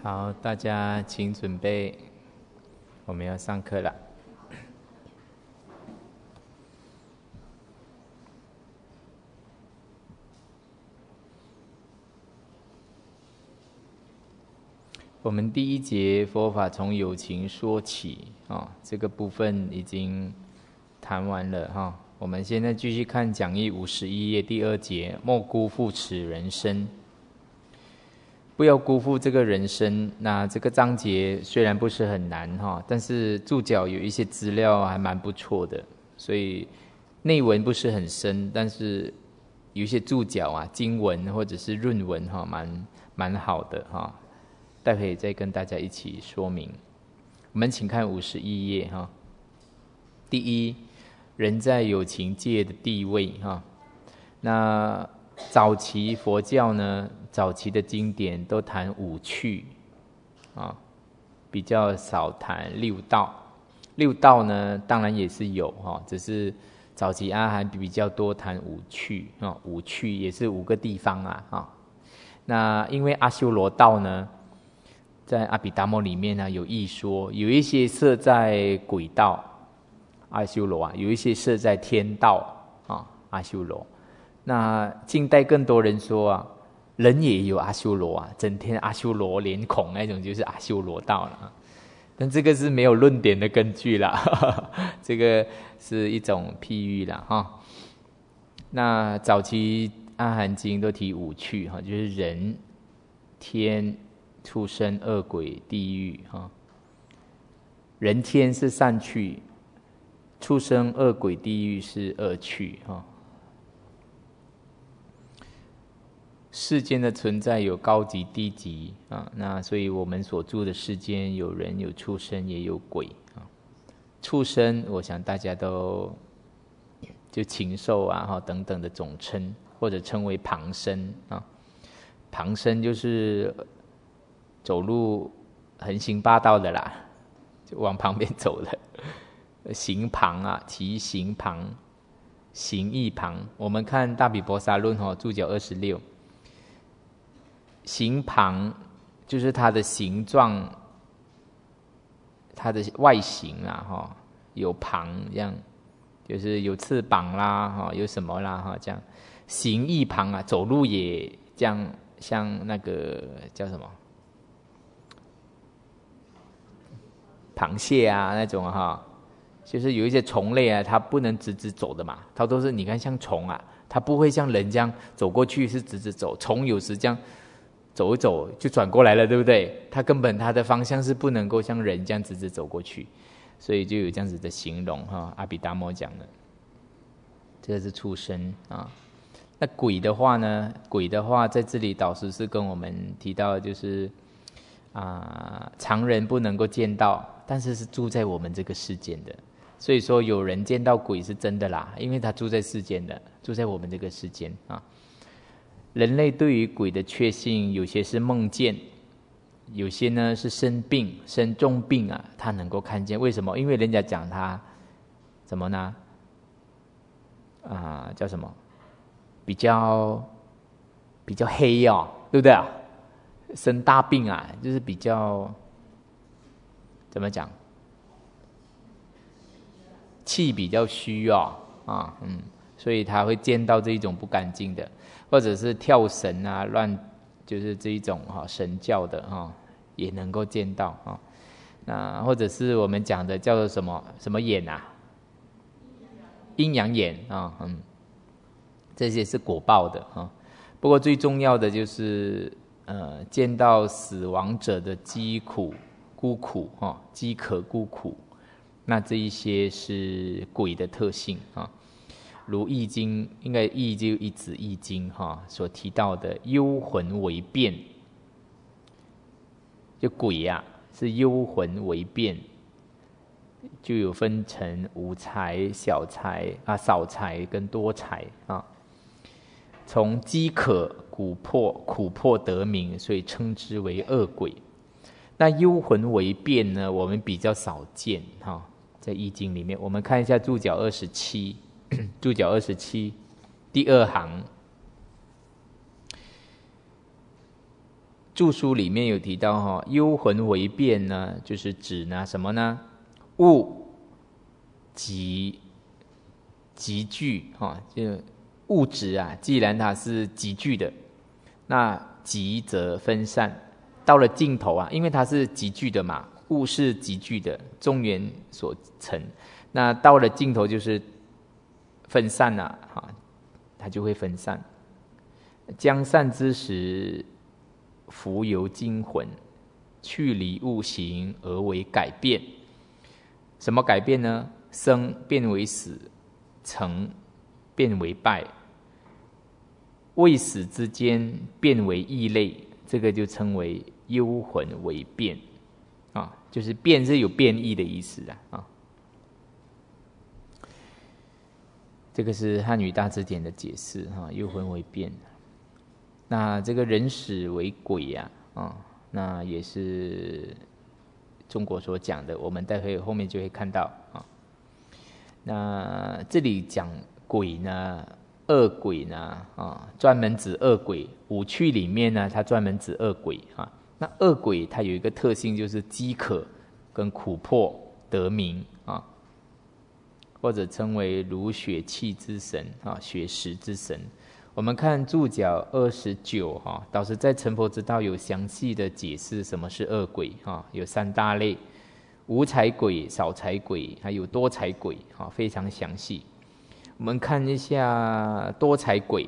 好，大家请准备，我们要上课了。我们第一节佛法从有情说起这个部分已经谈完了我们现在继续看讲义51页第2节，莫辜负此人生。不要辜负这个人生。那这个章节虽然不是很难但是注脚有一些资料还蛮不错的，所以内文不是很深，但是有一些注脚经文或者是论文蛮好的待会再跟大家一起说明。我们请看51页第一，人在有情界的地位那早期佛教呢，早期的经典都谈五趣比较少谈六道。六道呢当然也是有只是早期阿含比较多谈五趣五趣也是5个地方那因为阿修罗道呢，在阿毗达摩里面呢有一说，有一些设在鬼道阿修罗有一些设在天道阿修罗。那近代更多人说人也有阿修罗整天阿修罗脸孔那种就是阿修罗道了但这个是没有论点的根据啦这个是一种譬喻啦那早期阿含经都提五趣就是人、天、畜生、恶鬼、地狱人天是善趣，畜生、恶鬼、地狱是恶趣世间的存在有高级低级那所以我们所住的世间有人有畜生也有鬼畜生我想大家都就禽兽等等的总称，或者称为旁生旁生就是走路横行霸道的啦，就往旁边走的行旁其行旁行义旁。我们看大毗婆沙论注脚26，行旁就是它的形状，它的外形有旁这样，就是有翅膀啦有什么啦这样。行义旁走路也这样，像那个叫什么螃蟹那种就是有一些虫类它不能直直走的嘛，它都是你看像虫它不会像人这样走过去是直直走，虫有时这样走一走就转过来了，对不对？它根本它的方向是不能够像人这样直直走过去，所以就有这样子的形容阿毗达摩讲的。这个是畜生那鬼的话呢？鬼的话在这里导师是跟我们提到的就是常人不能够见到，但是是住在我们这个世间的。所以说有人见到鬼是真的啦，因为他住在世间的，住在我们这个世间人类对于鬼的确信，有些是梦见，有些呢是生病生重病他能够看见。为什么？因为人家讲他怎么呢叫什么比较黑对不对生大病就是比较怎么讲，气比较虚所以他会见到这一种不干净的，或者是跳神乱，就是这一种神教的也能够见到那或者是我们讲的叫做什么眼阴阳眼这些是果报的不过最重要的就是见到死亡者的饥苦孤苦饥渴孤苦，那这一些是鬼的特性如易经，应该易就一指易经所提到的幽魂为变，就鬼是幽魂为变，就有分成无财、小财少财跟多财从饥渴苦迫得名，所以称之为恶鬼。那幽魂为变呢，我们比较少见在易经里面。我们看一下注脚27注脚27第2行， 注书里面有提到幽魂为变呢，就是指呢什么呢？物极具就物质啊，既然它是集聚的，那极则分散，到了尽头啊，因为它是集聚的嘛，物是集聚的，众缘所成，那到了尽头就是分散了它就会分散。将散之时，浮游精魂，去离物形而为改变。什么改变呢？生变为死，成变为败，未死之间变为异类，这个就称为幽魂为变就是变是有变异的意思这个是汉语大字典的解释幽魂为变。那这个人死为鬼那也是中国所讲的，我们待会后面就会看到那这里讲鬼呢，恶鬼呢专门指恶鬼。五趣里面呢，它专门指恶鬼那恶鬼它有一个特性，就是饥渴跟苦迫得名或者称为如血气之神血食之神。我们看注脚29导师在成佛之道有详细的解释什么是恶鬼有3大类：无财鬼、少财鬼，还有多财鬼非常详细。我们看一下多财鬼。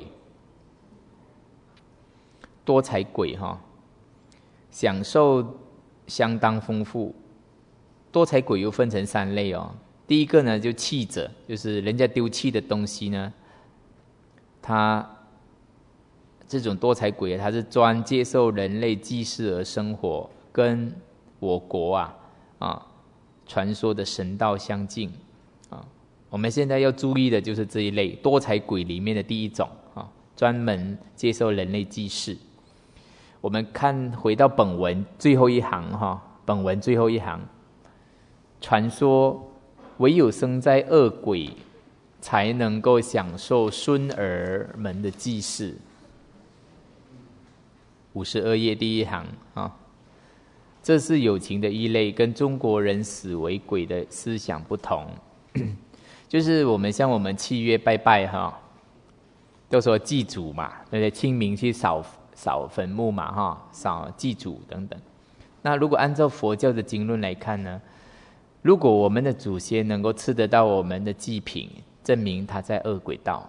多财鬼享受相当丰富。多财鬼又分成3类第一个呢，就弃者，就是人家丢弃的东西呢，他这种多财鬼他是专接受人类祭祀而生活，跟我国传说的神道相近我们现在要注意的就是这一类多财鬼里面的第一种专门接受人类祭祀。我们看回到本文最后一行本文最后一行，传说唯有生在恶鬼才能够享受孙儿们的祭祀。52页第一行这是有情的一类，跟中国人死为鬼的思想不同。就是我们像我们7月拜拜都说祭祖嘛，对不对？清明去扫坟墓嘛扫祭祖等等。那如果按照佛教的经论来看呢，如果我们的祖先能够吃得到我们的祭品，证明他在恶鬼道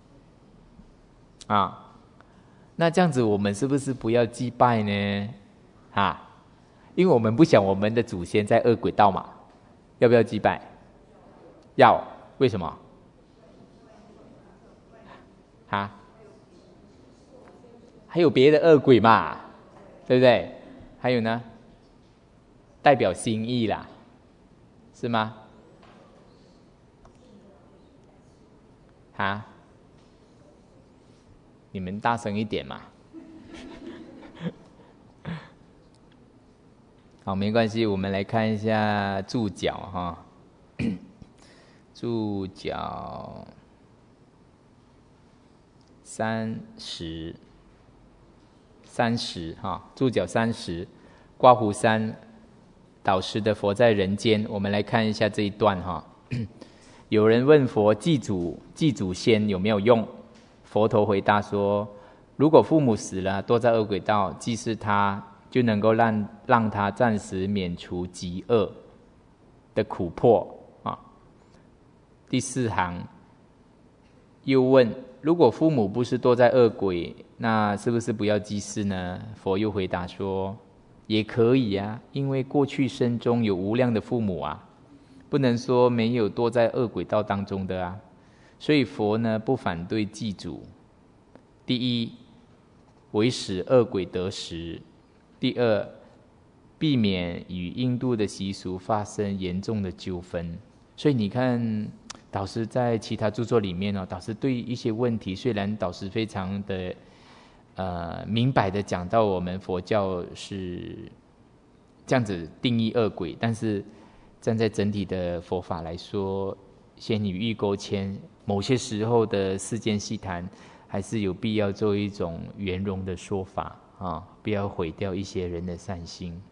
那这样子我们是不是不要祭拜呢因为我们不想我们的祖先在恶鬼道嘛，要不要祭拜？要。为什么还有别的恶鬼嘛，对不对？还有呢，代表心意啦，是吗？你们大声一点嘛。好，没关系，我们来看一下注脚注脚30注脚30，刮胡3导师的佛在人间。我们来看一下这一段有人问佛祭祖先有没有用？佛陀回答说，如果父母死了堕在恶鬼道，祭祀他就能够让他暂时免除极恶的苦迫第4行又问，如果父母不是堕在恶鬼，那是不是不要祭祀呢？佛又回答说，也可以因为过去生中有无量的父母不能说没有堕在恶鬼道当中的所以佛呢不反对祭祖。第一，为使恶鬼得食；第二，避免与印度的习俗发生严重的纠纷。所以你看，导师在其他著作里面导师对一些问题，虽然导师非常的明白的讲到我们佛教是这样子定义恶鬼，但是站在整体的佛法来说，仙女欲勾牵，某些时候的世间细谈还是有必要做一种圆融的说法不要毁掉一些人的善心。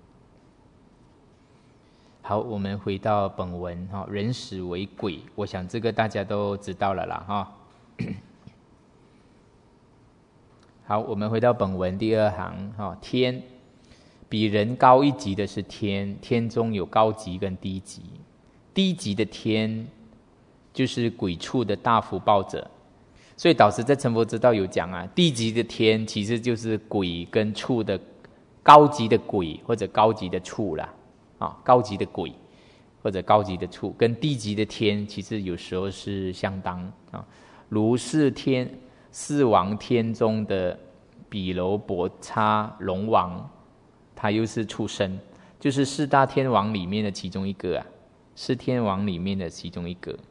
好，我们回到本文人始为鬼，我想这个大家都知道了啦好，我们回到本文第二行天，比人高一级的是天，天中有高级跟低级，低级的天就是鬼畜的大福报者。所以导师在成佛之道有讲低级的天其实就是鬼跟畜的高级的鬼或者高级的畜啦高级的鬼或者高级的畜跟低级的天其实有时候是相当如是四王天中的比楼婆叉龙王，他又是畜生，就是四大天王里面的其中一个四天王里面的其中一个。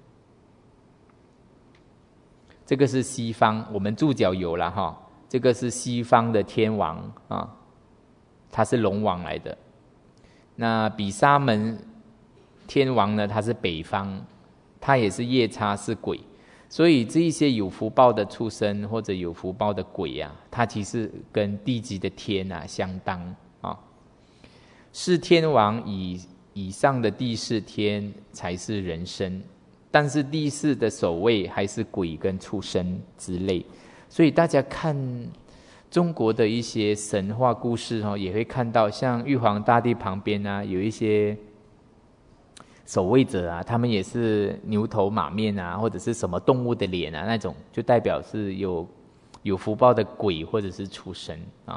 这个是西方，我们注脚有了这个是西方的天王他是龙王来的。那比沙门天王呢，他是北方，他也是夜叉，是鬼。所以这一些有福报的畜生或者有福报的鬼他其实跟低级的天相当四天王以上的第四天才是人身，但是第四的首位还是鬼跟畜生之类。所以大家看中国的一些神话故事也会看到，像玉皇大帝旁边有一些守卫者他们也是牛头马面或者是什么动物的脸那种，就代表是有福报的鬼或者是畜生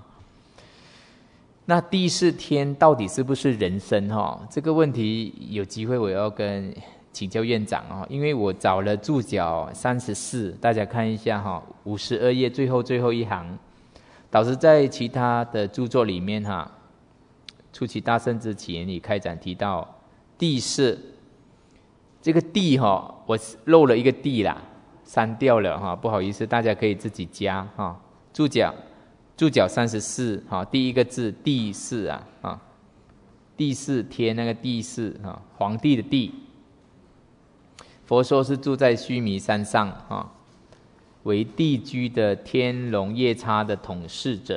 那第四天到底是不是人身这个问题有机会我要请教院长因为我找了注脚34，大家看一下52页最后一行，导师在其他的著作里面初期大圣之前里开展提到地势，这个地我漏了一个地啦，删掉了不好意思，大家可以自己加注脚34第一个字地势第四天那个地势皇帝的地。佛说是住在须弥山上为地居的天龙夜叉的统事者。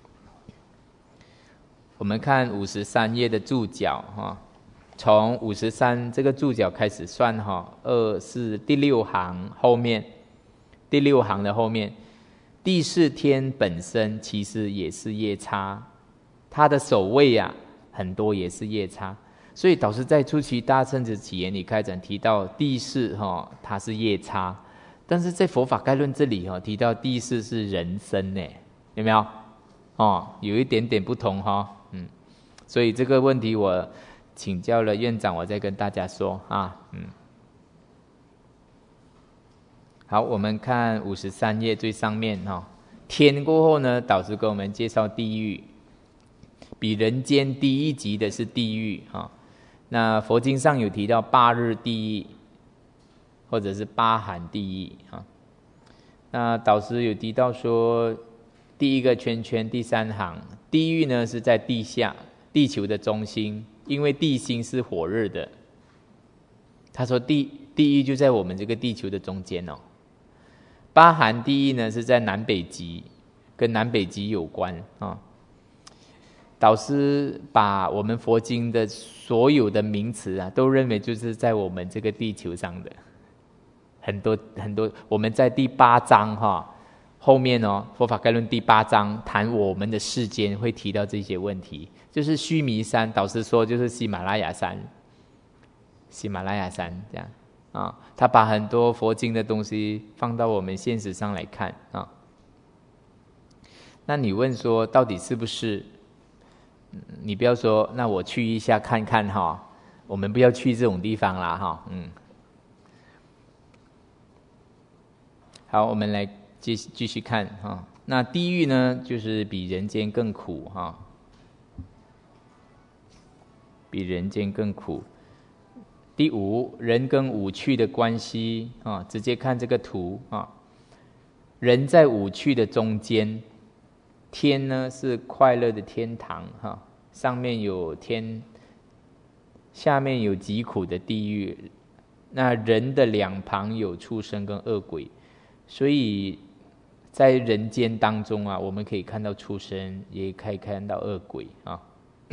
我们看53页的注脚从53这个注脚开始算是第六行后面，第六行的后面，第四天本身其实也是夜叉，他的首位很多也是夜叉。所以导师在初期大圣之起言里开展提到第四它是夜叉，但是在佛法概论这里提到第四是人身有没有有一点点不同所以这个问题我请教了院长，我再跟大家说好，我们看53页最上面天过后呢，导师给我们介绍地狱，比人间低一级的是地狱那佛经上有提到8日地狱或者是8寒地狱那导师有提到说第一个圈圈第3行，地狱呢是在地下，地球的中心，因为地心是火热的。他说地狱就在我们这个地球的中间8寒地狱呢是在南北极，跟南北极有关导师把我们佛经的所有的名词都认为就是在我们这个地球上的很多很多。我们在第8章后面佛法概论第8章谈我们的世间会提到这些问题，就是须弥山，导师说就是喜马拉雅山，喜马拉雅山这样他把很多佛经的东西放到我们现实上来看那你问说到底是不是？你不要说那我去一下看看我们不要去这种地方啦好，我们来继续看那地狱呢，就是比人间更苦比人间更苦。第5，人跟五趣的关系直接看这个图人在五趣的中间，天呢是快乐的天堂上面有天，下面有极苦的地狱。那人的两旁有畜生跟恶鬼，所以在人间当中啊，我们可以看到畜生，也可以看到恶鬼啊。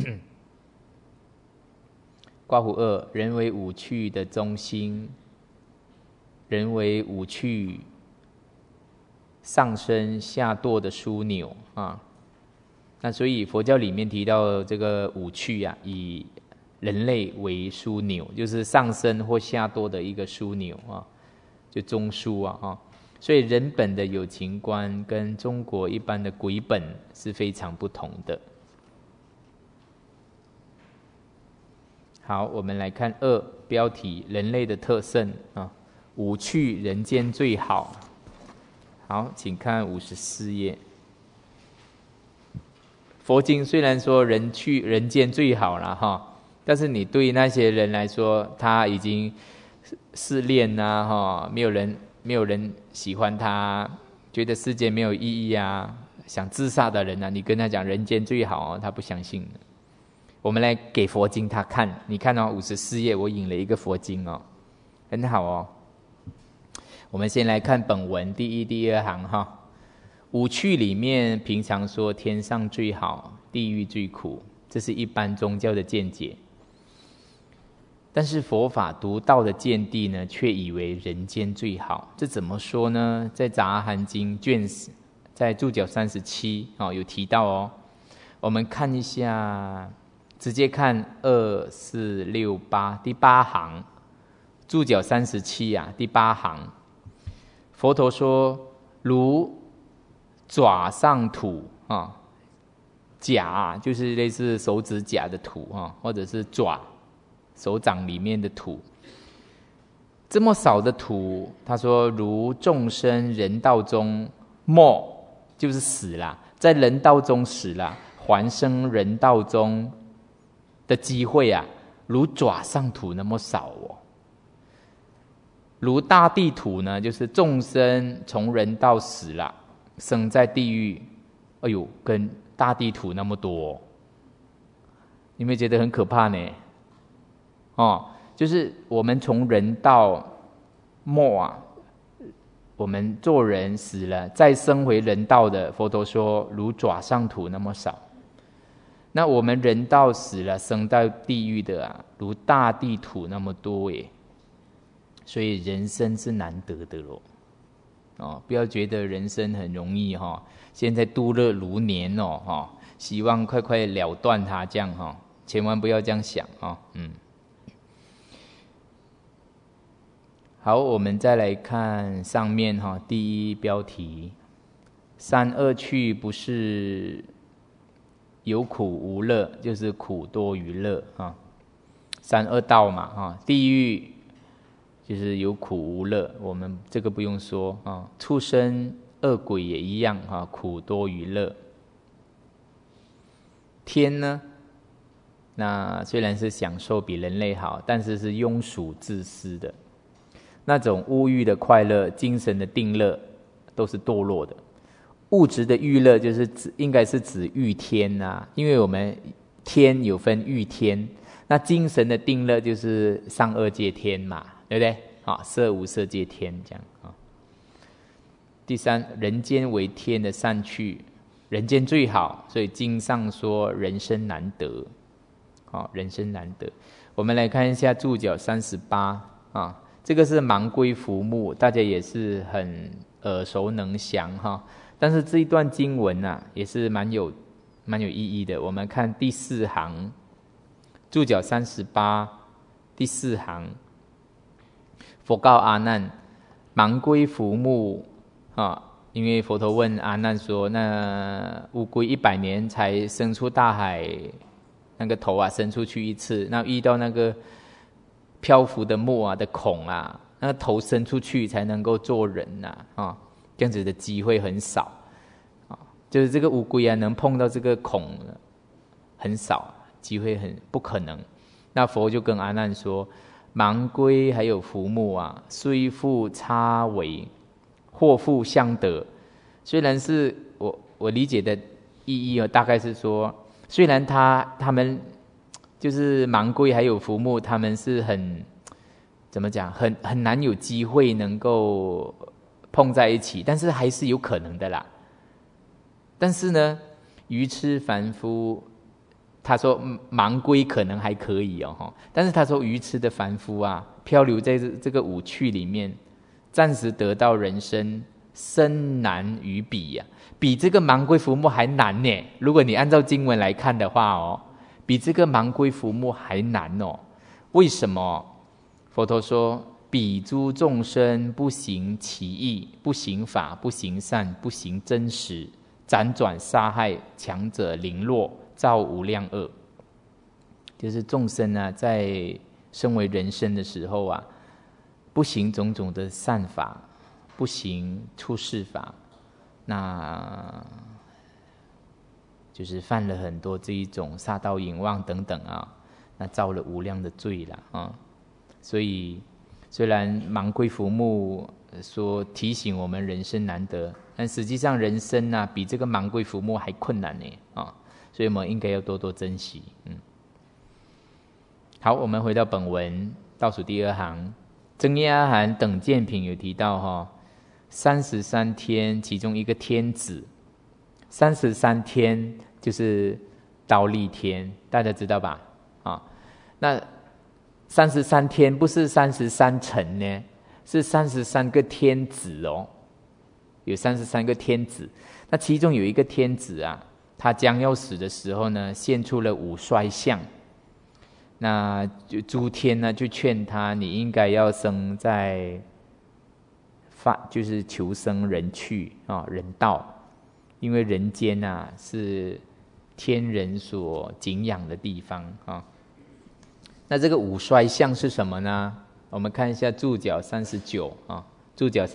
刮胡二，人为五趣的中心，人为五趣上升下堕的枢纽啊。那所以佛教里面提到这个五趣啊，以人类为枢纽，就是上升或下堕的一个枢纽啊，就中枢啊。所以人本的有情观跟中国一般的鬼本是非常不同的。好，我们来看二标题：人类的特胜啊，五趣人间最好。好，请看54页。佛经虽然说人去人间最好了哈，但是你对那些人来说，他已经失恋啊哈，没有人喜欢他，觉得世界没有意义啊，想自杀的人啊，你跟他讲人间最好哦，他不相信。我们来给佛经他看，你看哦，54页我引了一个佛经哦，很好哦。我们先来看本文第一、第二行哈。五趣里面平常说天上最好，地狱最苦，这是一般宗教的见解。但是佛法独到的见地呢，却以为人间最好。这怎么说呢？在《杂阿含经》卷10，在注脚37有提到哦。我们看一下。直接看2、4、6、8第8行，注脚37啊，第8行，佛陀说：如爪上土啊，甲就是类似手指甲的土啊，或者是爪，手掌里面的土。这么少的土，他说如众生人道中没，就是死了，在人道中死了，还生人道中的机会啊，如爪上土那么少哦。如大地土呢，就是众生从人道死了，生在地狱，哎呦，跟大地土那么多哦，你没有觉得很可怕呢？就是我们从人道末啊，我们做人死了，再生回人道的，佛陀说如爪上土那么少。那我们人道死了，生到地狱的啊，如大地土那么多耶。所以人生是难得的咯。不要觉得人生很容易哈，现在度日如年哦，希望快快了断它这样哈，千万不要这样想啊。好，我们再来看上面哈，第一标题：三恶趣不是有苦无乐，就是苦多于乐啊。三恶道嘛啊，地狱就是有苦无乐，我们这个不用说啊。畜生恶鬼也一样啊，苦多于乐。天呢，那虽然是享受比人类好，但是是庸俗自私的，那种物欲的快乐、精神的定乐，都是堕落的。物质的欲乐就是应该是指欲天啊，因为我们天有分欲天，那精神的定乐就是上二界天嘛，对不对？色无色界天这样啊。第三，人间为天的善趣，人间最好，所以经上说人生难得，人生难得。我们来看一下注脚38啊，这个是盲龟浮木，大家也是很耳熟能详哈。但是这一段经文啊，也是蛮有意义的。我们看第4行，注脚38第4行，佛告阿难：盲龟浮木啊，因为佛陀问阿难说，那乌龟100年才生出大海，那个头啊伸出去一次，那遇到那个漂浮的木啊的孔啊，那个头伸出去才能够做人啊，这样子的机会很少就是这个乌龟啊能碰到这个孔很少，机会很不可能。那佛就跟阿难说，盲龟还有浮木啊，虽复差为，或复相得。虽然是我理解的意义大概是说，虽然他们就是盲龟还有浮木，他们是很怎么讲，很难有机会能够碰在一起，但是还是有可能的啦。但是呢，愚痴凡夫，他说盲龟可能还可以哦，但是他说愚痴的凡夫啊，漂流在这个五趣里面，暂时得到人生，深难于彼呀，比这个盲龟浮木还难呢。如果你按照经文来看的话哦，比这个盲龟浮木还难哦。为什么？佛陀说，彼诸众生不行其义，不行法，不行善，不行真实，辗转杀害强者凌弱，造无量恶。就是众生啊，在身为人身的时候啊，不行种种的善法，不行出世法，那就是犯了很多这一种杀盗淫妄等等啊，那造了无量的罪了啊。所以虽然盲龟浮木说提醒我们人生难得，但实际上人生啊比这个盲龟浮木还困难呢啊，所以我们应该要多多珍惜。好，我们回到本文倒数第二行，增业阿含等见品有提到33天，其中一个天子，33天就是忉利天，大家知道吧？那33天不是33辰呢，是33个天子哦，有33个天子。那其中有一个天子啊，他将要死的时候呢，现出了五衰相。那就诸天呢，就劝他，你应该要生在就是求生人趣人道，因为人间啊是天人所敬仰的地方啊。那这个五衰相是什么呢？我们看一下注脚39啊，注脚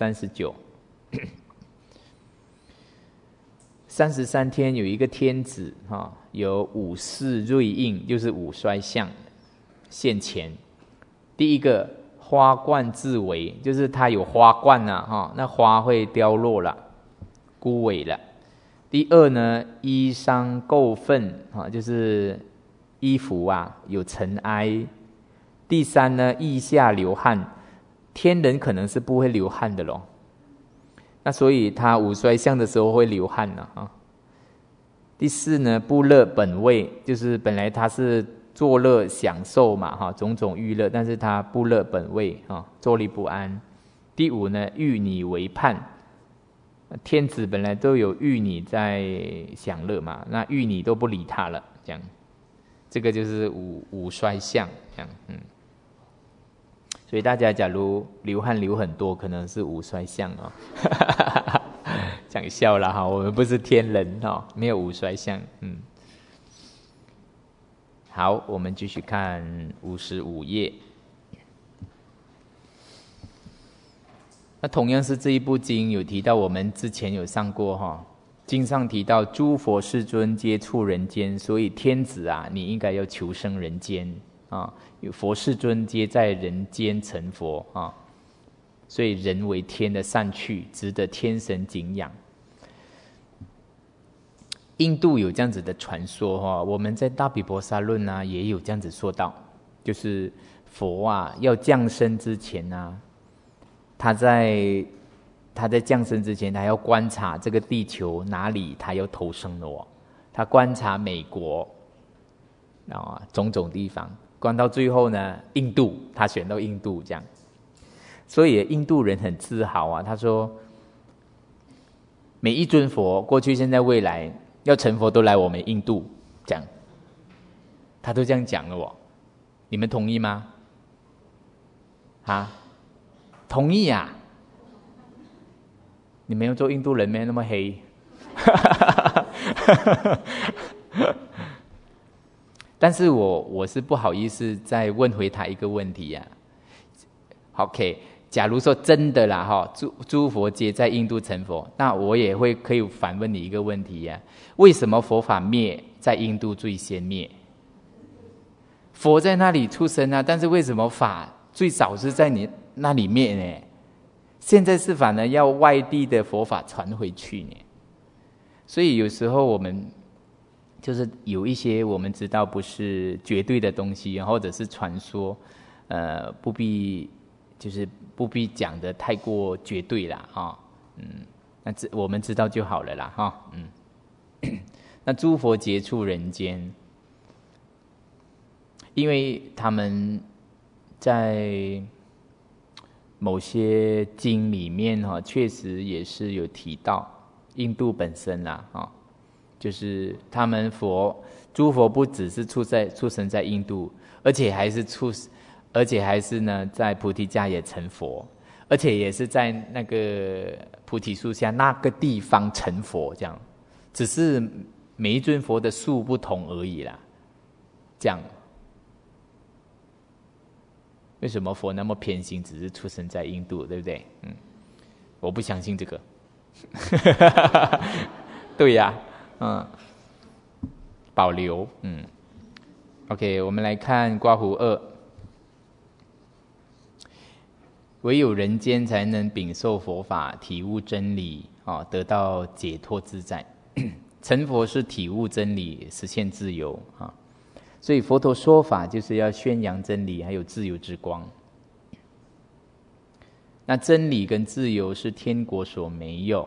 39。33天有一个天子有五事瑞应，就是五衰相现前。第一个花冠自为，就是它有花冠那花会凋落了，枯萎了。第二呢，衣裳垢粪就是衣服啊有尘埃。第三呢，腋下流汗，天人可能是不会流汗的咯，那所以他五衰相的时候会流汗了第四呢，不乐本位，就是本来他是作乐享受嘛种种欲乐，但是他不乐本位坐立不安。第五呢，欲女为伴，天子本来都有欲女在享乐嘛，那欲女都不理他了，这样，这个就是五衰相这样。所以大家假如流汗流很多，可能是五衰相讲笑了我们不是天人没有五衰相。好，我们继续看55页。那同样是这一部经有提到，我们之前有上过经上提到诸佛世尊皆处人间，所以天子啊，你应该要求生人间有佛世尊皆在人间成佛所以人为天的善趣，值得天神敬仰。印度有这样子的传说我们在大毗婆沙论也有这样子说到，就是佛啊要降生之前他在降生之前，他要观察这个地球哪里他要投生的他观察美国种种地方，观到最后呢，印度，他选到印度这样。所以印度人很自豪他说每一尊佛过去现在未来要成佛都来我们印度，这样他都这样讲了你们同意吗？同意你们要做印度人没那么黑但是我是不好意思再问回他一个问题OK， 假如说真的啦诸佛皆在印度成佛，那我也可以反问你一个问题为什么佛法灭在印度最先灭？佛在那里出生但是为什么法最早是在你那里灭呢？现在是反而要外地的佛法传回去呢？所以有时候我们就是有一些我们知道不是绝对的东西，或者是传说不必讲的太过绝对啦那我们知道就好了啦，哈，那诸佛劫处人间，因为他们在某些经里面确实也是有提到，印度本身啦，就是他们诸佛不只是出生在印度，而且还是呢在菩提迦也成佛，而且也是在那个菩提树下那个地方成佛，这样，只是每一尊佛的数不同而已啦，这样。为什么佛那么偏心，只是出生在印度，对不对？我不相信这个。对呀，保留。OK， 我们来看刮胡2。唯有人间才能禀受佛法，体悟真理，得到解脱自在。成佛是体悟真理，实现自由。所以佛陀说法就是要宣扬真理，还有自由之光。那真理跟自由是天国所没有，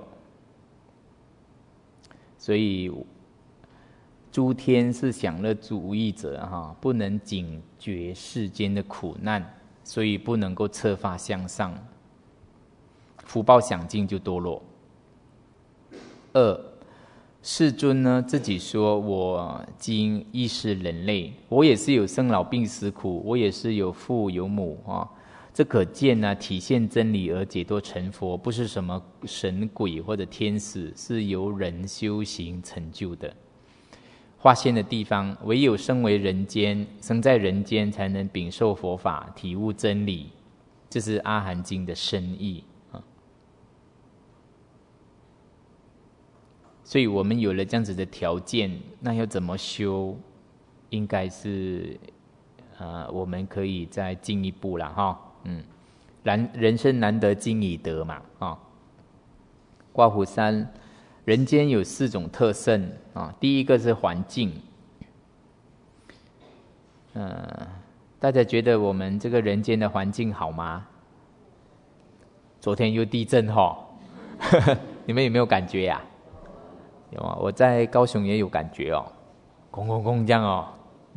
所以诸天是享乐主义者，不能警觉世间的苦难，所以不能够策发向上，福报享尽就堕落。2，世尊呢自己说，我今亦是人类，我也是有生老病死苦，我也是有父有母这可见呢，体现真理而解脱成佛，不是什么神鬼或者天使，是由人修行成就的。划线的地方，唯有生在人间，才能禀受佛法，体悟真理，这是阿含经的深意。所以我们有了这样子的条件，那要怎么修？应该是我们可以再进一步啦，人生难得今已得嘛，刮胡3，人间有4种特胜第一个是环境，大家觉得我们这个人间的环境好吗？昨天又地震你们有没有感觉呀？有啊，我在高雄也有感觉空空空这样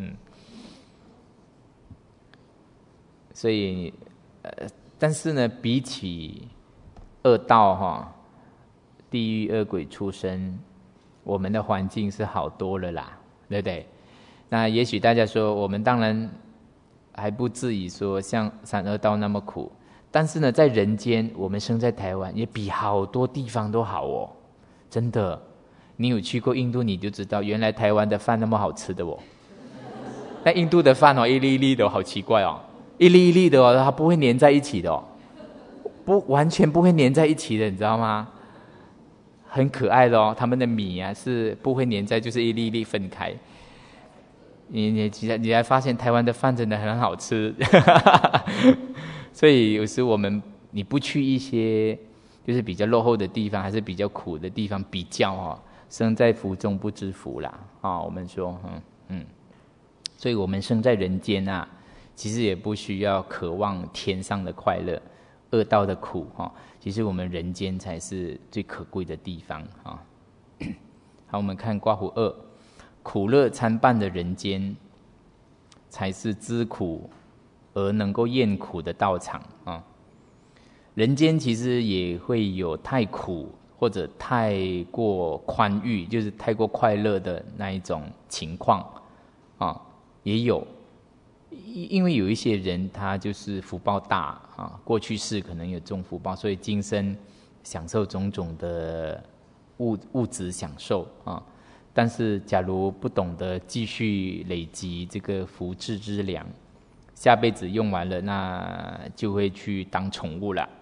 所以但是呢，比起恶道地狱恶鬼出生，我们的环境是好多了啦，对不对？那也许大家说，我们当然还不至于说像三恶道那么苦，但是呢，在人间，我们生在台湾，也比好多地方都好真的。你有去过印度，你就知道原来台湾的饭那么好吃的那印度的饭一粒一粒的好奇怪一粒一粒的它不会粘在一起的完全不会粘在一起的，你知道吗？很可爱的他们的米是不会粘在，就是一粒一粒分开。你才发现台湾的饭真的很好吃。所以有时你不去一些就是比较落后的地方，还是比较苦的地方比较生在福中不知福啦我们说所以我们生在人间其实也不需要渴望天上的快乐，恶道的苦其实我们人间才是最可贵的地方好，我们看刮胡2，苦乐参半的人间才是知苦而能够厌苦的道场人间其实也会有太苦或者太过宽裕，就是太过快乐的那一种情况也有。因为有一些人他就是福报大过去世可能有种福报，所以今生享受种种的物质享受但是假如不懂得继续累积这个福智之粮，下辈子用完了，那就会去当宠物了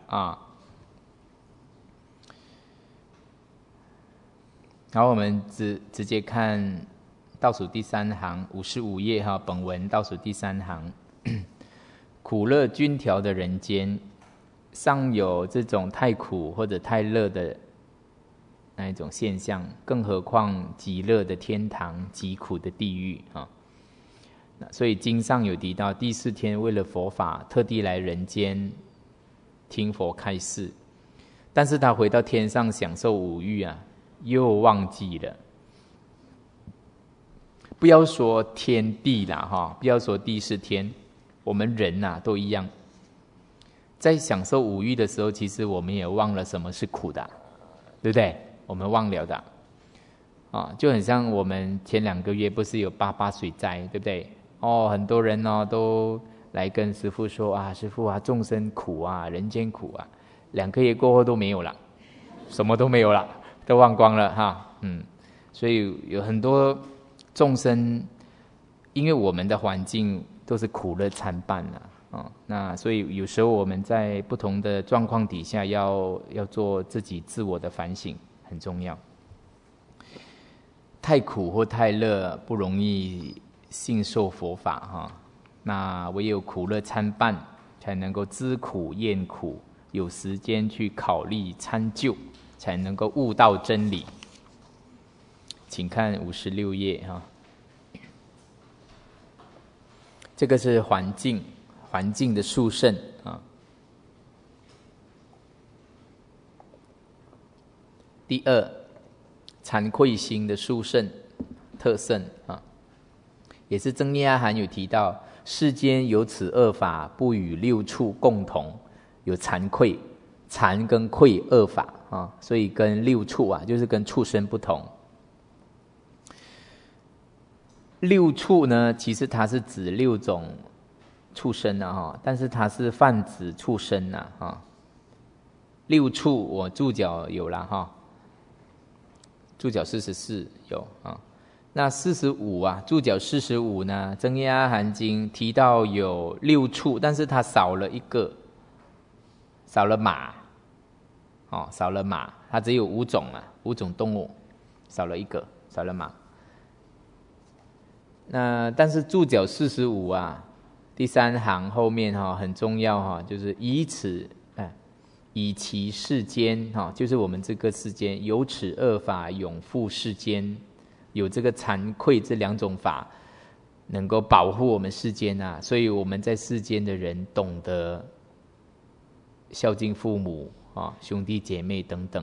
然后我们直接看倒数第3行55页本文倒数第3行苦乐均调的人间，尚有这种太苦或者太乐的那一种现象，更何况极乐的天堂，极苦的地狱所以经上有提到，第4天为了佛法特地来人间听佛开示， 但是他回到天上享受五欲啊，又忘记了。不要说天地啦，不要说地是天，我们人啊都一样。在享受五欲的时候，其实我们也忘了什么是苦的，对不对？我们忘了的。就很像我们前2个月不是有88水灾，对不对？很多人都来跟师父说啊，师父啊，众生苦啊，人间苦啊。2个月过后都没有了，什么都没有了，都忘光了哈。所以有很多众生，因为我们的环境都是苦乐参半那所以有时候我们在不同的状况底下要做自己自我的反省，很重要。太苦或太乐不容易信受佛法那唯有苦乐参半，才能够知苦厌苦，有时间去考虑参究，才能够悟到真理。请看56页这个是环境的殊胜第二，惭愧心的殊胜特胜也是增业阿含有提到，世间有此2法，不与6处共同，有惭愧，惭跟愧2法所以跟6处就是跟畜生不同。6处呢，其实它是指6种畜生但是它是泛指畜生6处我注脚有了注脚44有那45注脚45呢，增业阿含经提到有6处，但是它少了一个，少了马少了马，它只有5种5种动物，少了一个，少了马。那但是注脚45第3行后面很重要就是以其世间就是我们这个世间有此2法永护世间，有这个惭愧这2种法能够保护我们世间所以我们在世间的人懂得孝敬父母兄弟姐妹等等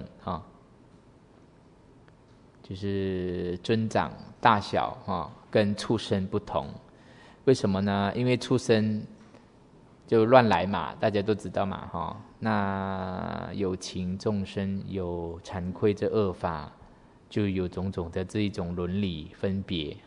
就是尊长大小跟畜生不同。为什么呢？因为畜生就乱来嘛，大家都知道嘛那有情众生有惭愧这2法，就有种种的这一种伦理分别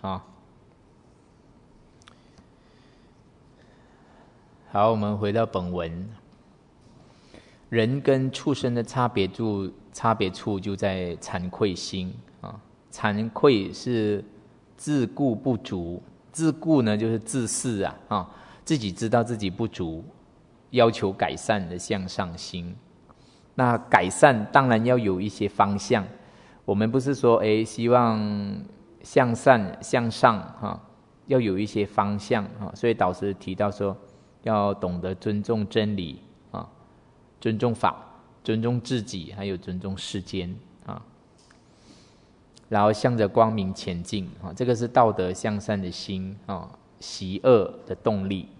好，我们回到本文。人跟畜生的差别处就在惭愧心惭愧是自顾不足，自顾呢就是自视自己知道自己不足，要求改善的向上心。那改善当然要有一些方向，我们不是说希望向善向上要有一些方向所以导师提到说要懂得尊重真理尊重法，尊重自己，还有尊重世间然后向着光明前进这个是道德向善的心习恶的动力。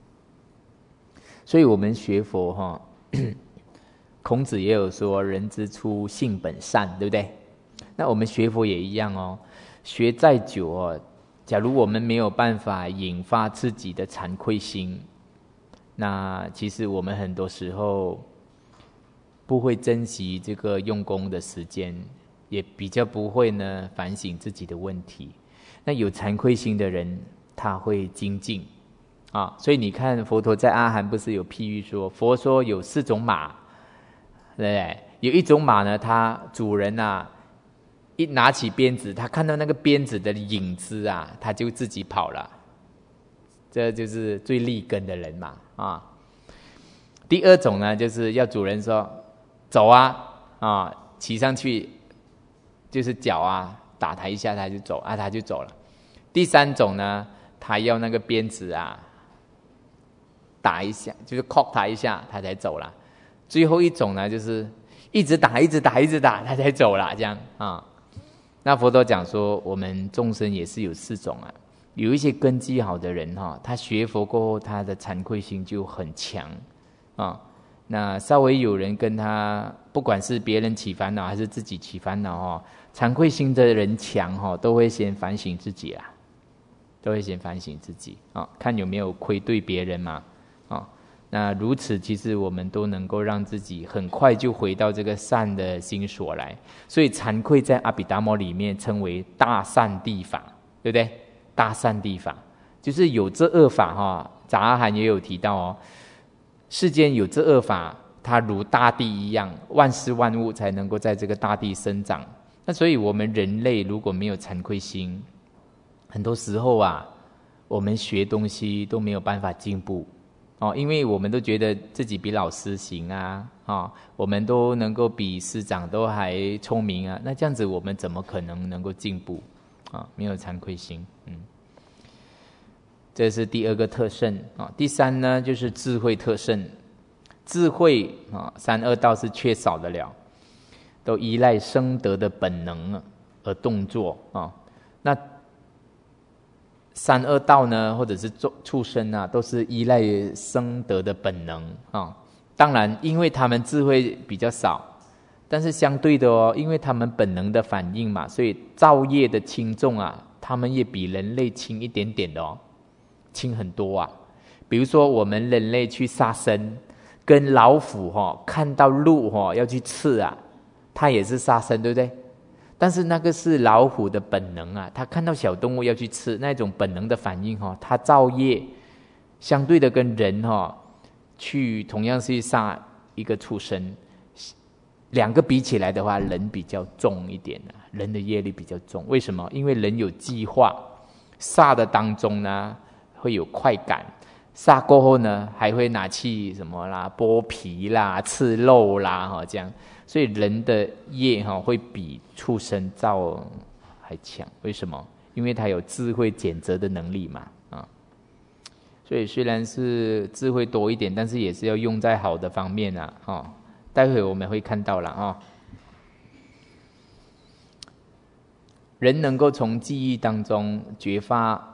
所以我们学佛孔子也有说人之初性本善，对不对？那我们学佛也一样学再久假如我们没有办法引发自己的惭愧心，那其实我们很多时候不会珍惜这个用功的时间，也比较不会呢反省自己的问题。那有惭愧心的人，他会精进所以你看佛陀在阿含不是有譬喻说，佛说有4种马，对不对？有一种马呢，它主人一拿起鞭子，他看到那个鞭子的影子他就自己跑了，这就是最利根的人嘛第2种呢，就是要主人说走骑上去，就是脚打他一下，他就走他就走了。第3种呢，他要那个鞭子打一下，就是敲他一下，他才走了。最后一种呢，就是一直打，他才走了，这样那佛陀讲说，我们众生也是有4种有一些根基好的人他学佛过后，他的惭愧心就很强那稍微有人跟他，不管是别人起烦恼还是自己起烦恼惭愧心的人强都会先反省自己啦，都会先反省自己看有没有愧对别人嘛那如此，其实我们都能够让自己很快就回到这个善的心所来。所以惭愧在阿毗达摩里面称为大善地法，对不对？大善地法就是有这恶法杂阿含也有提到世间有这恶法，它如大地一样，万事万物才能够在这个大地生长。那所以我们人类如果没有惭愧心，很多时候我们学东西都没有办法进步因为我们都觉得自己比老师行我们都能够比师长都还聪明那这样子我们怎么可能够进步没有惭愧心这是第二个特胜第三呢，就是智慧特胜。智慧三恶道是缺少的了，都依赖生得的本能而动作那三恶道呢，或者是畜生都是依赖生得的本能当然因为他们智慧比较少，但是相对的因为他们本能的反应嘛，所以造业的轻重他们也比人类轻一点点的轻很多比如说我们人类去杀生，跟老虎看到鹿要去刺它也是杀生，对不对？但是那个是老虎的本能它看到小动物要去吃，那种本能的反应它造业，相对的跟人去同样是杀一个畜生，两个比起来的话，人比较重一点人的业力比较重。为什么？因为人有计划，杀的当中呢会有快感，杀过后呢还会拿去什么啦，剥皮啦，吃肉啦这样。所以人的业会比畜生造还强，为什么？因为他有智慧检责的能力嘛所以虽然是智慧多一点，但是也是要用在好的方面待会我们会看到了人能够从记忆当中觉发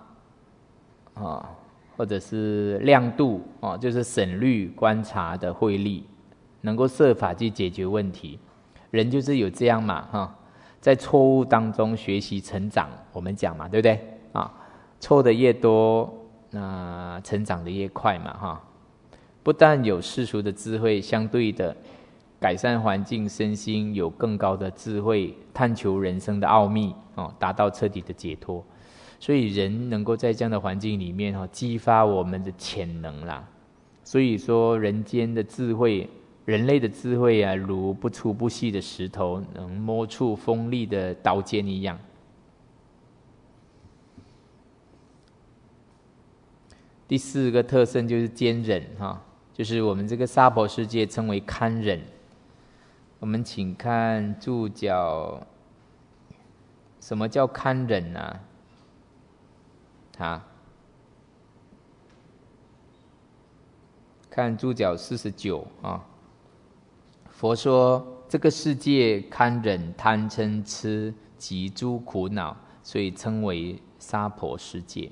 或者是亮度就是审虑观察的慧力，能够设法去解决问题。人就是有这样嘛在错误当中学习成长，我们讲嘛，对不对错的越多，那成长的越快嘛不但有世俗的智慧，相对的改善环境，身心有更高的智慧，探求人生的奥秘达到彻底的解脱。所以人能够在这样的环境里面激发我们的潜能啦。所以说人间的智慧，人类的智慧如不粗不细的石头，能摸出锋利的刀尖一样。第四个特征就是坚忍就是我们这个娑婆世界称为堪忍。我们请看注脚，什么叫堪忍看注脚49佛说这个世界堪忍贪嗔痴及诸苦恼，所以称为娑婆世界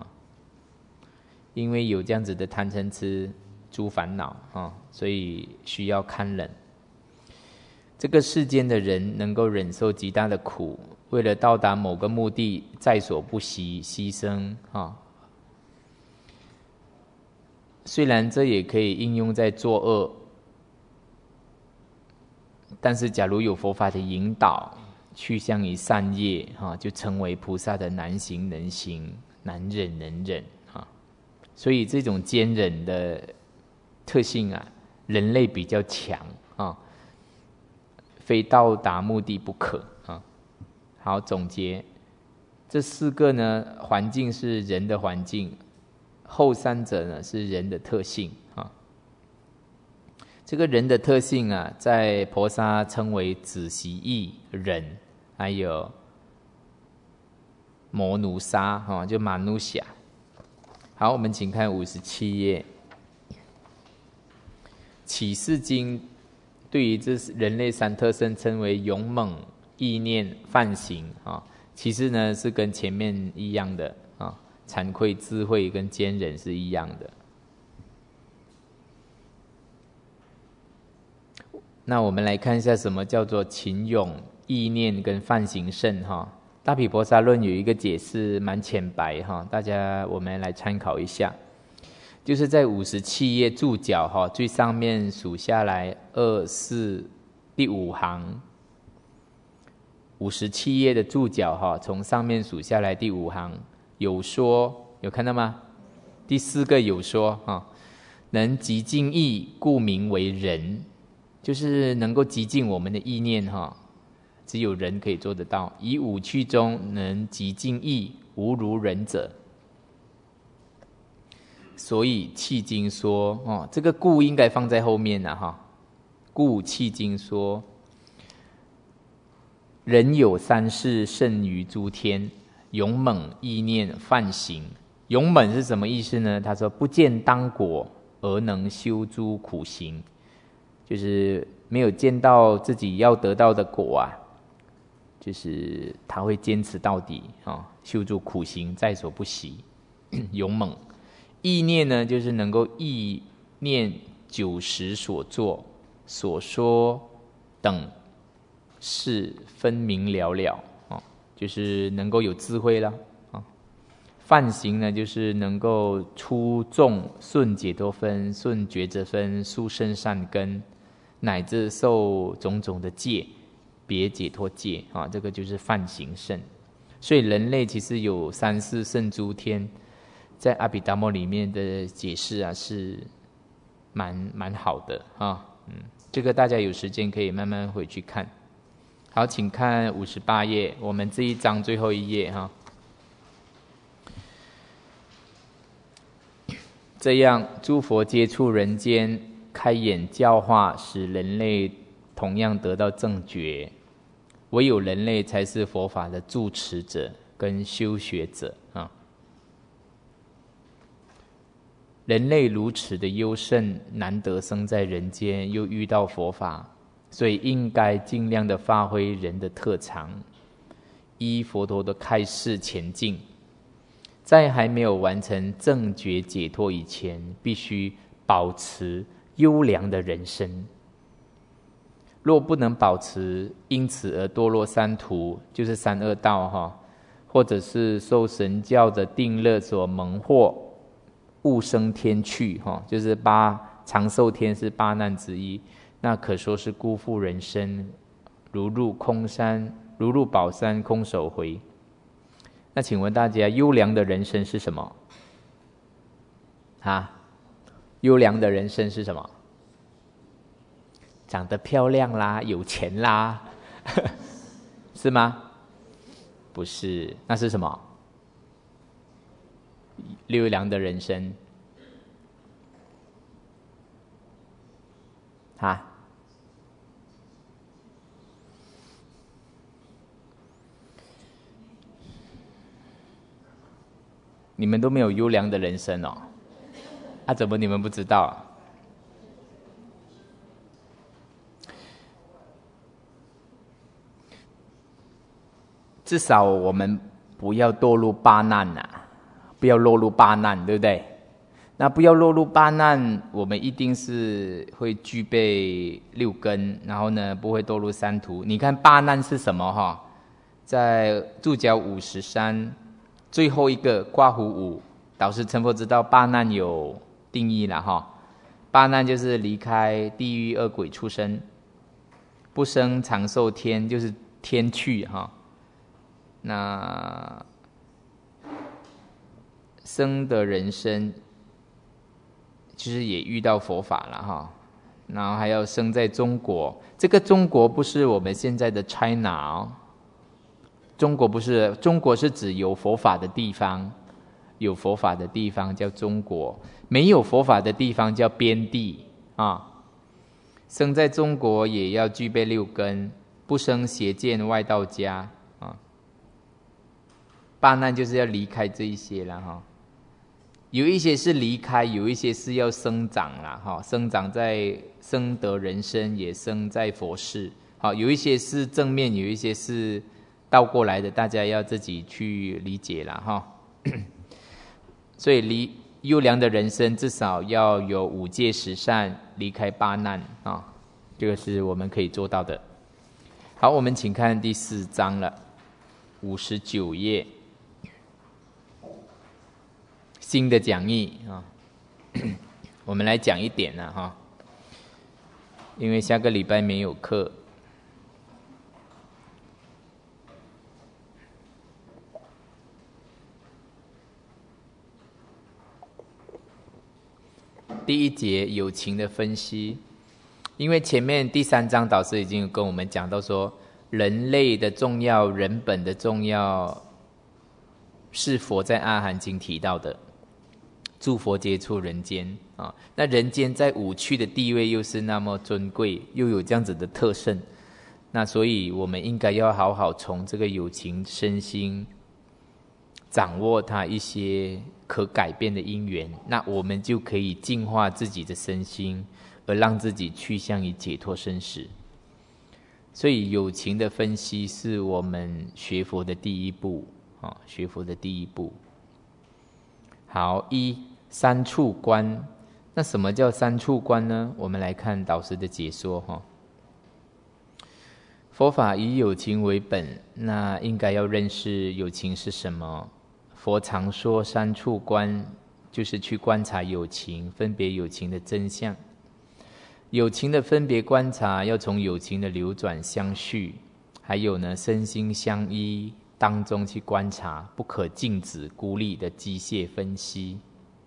因为有这样子的贪嗔痴诸烦恼所以需要堪忍。这个世间的人能够忍受极大的苦，为了到达某个目的，在所不惜牺牲虽然这也可以应用在作恶，但是假如有佛法的引导，趋向于善业就成为菩萨的难行能行，难忍能忍所以这种坚忍的特性人类比较强非到达目的不可好，总结这四个呢，环境是人的环境，后三者呢是人的特性这个人的特性在婆沙称为止息意忍，还有摩奴沙就马努夏。好，我们请看57页。启示经对于这人类三特征称为勇猛、意念、犯行其实呢是跟前面一样的惭愧、智慧跟坚忍是一样的。 那我们来看一下什么叫做勤勇、意念跟梵行胜哈。大毗婆沙论有一个解释蛮浅白哈，大家我们来参考一下。就是在57页注脚哈，最上面数下来2、4第5行，57页的注脚哈，从上面数下来第5行有说，有看到吗？第4个有说哈，能极尽意，故名为人，就是能够极尽我们的意念哈，只有人可以做得到。以五趣中能极尽意，无如人者。所以契经说哦，这个故应该放在后面了哈。故契经说，人有3事胜于诸天：勇猛、意念、梵行。勇猛是什么意思呢？他说不见当果而能修诸苦行，就是没有见到自己要得到的果啊，就是他会坚持到底啊，修诸苦行，在所不惜。勇猛。意念呢，就是能够意念久时所作、所说等事分明了了，就是能够有智慧了。梵行呢，就是能够出众顺解脱分、顺觉者分、速胜善根，乃至受种种的戒，别解脱戒啊，这个就是梵行胜。所以人类其实有3事胜诸天。在阿毗达摩里面的解释啊，是蛮好的啊，这个大家有时间可以慢慢回去看。好，请看58页，我们这一章最后一页哈。这样，诸佛接触人间，开眼教化，使人类同样得到正觉。唯有人类才是佛法的住持者跟修学者啊。人类如此的优胜，难得生在人间，又遇到佛法，所以应该尽量的发挥人的特长，依佛陀的开示前进。在还没有完成正觉解脱以前，必须保持优良的人生。若不能保持，因此而堕落三途，就是三恶道哈，或者是受神教的定乐所蒙惑，误生天趣哈，就是长寿天是8难之一，那可说是辜负人生，如入宝山空手回。那请问大家，优良的人生是什么？优良的人生是什么？长得漂亮啦，有钱啦，是吗？不是，那是什么？优良的人生你们都没有优良的人生哦，怎么你们不知道啊？至少我们不要堕入8难不要落入8难，对不对？那不要落入8难，我们一定是会具备6根，然后呢，不会堕入三途。你看8难是什么在注脚53最后一个括弧5，导师成佛知道8难有定义了8难就是离开地狱、恶鬼、畜生，不生长寿天，就是天趣那生的人生其实也遇到佛法了然后还要生在中国，这个中国不是我们现在的 China 中国不是，中国是指有佛法的地方，有佛法的地方叫中国，没有佛法的地方叫边地生在中国也要具备6根，不生邪见外道家8难就是要离开这一些了有一些是离开，有一些是要生长啦生长在生得人生，也生在佛世有一些是正面，有一些是倒过来的，大家要自己去理解啦所以优良的人生至少要有5戒10善，离开8难这个是我们可以做到的。好，我们请看第4章了，59页，新的讲义啊，我们来讲一点了哈，因为下个礼拜没有课。第1节友情的分析，因为前面第3章导师已经跟我们讲到说，人类的重要、人本的重要，是佛在阿含经提到的。诸佛接触人间啊，那人间在五趣的地位又是那么尊贵，又有这样子的特胜，那所以我们应该要好好从这个有情身心掌握它一些可改变的因缘，那我们就可以净化自己的身心，而让自己趋向于解脱生死。所以有情的分析是我们学佛的第一步啊，学佛的第一步。好，三处观，那什么叫三处观呢？我们来看导师的解说哈。佛法以有情为本，那应该要认识有情是什么。佛常说三处观，就是去观察有情，分别有情的真相。有情的分别观察，要从有情的流转相续，还有呢身心相依当中去观察，不可静止孤立的机械分析。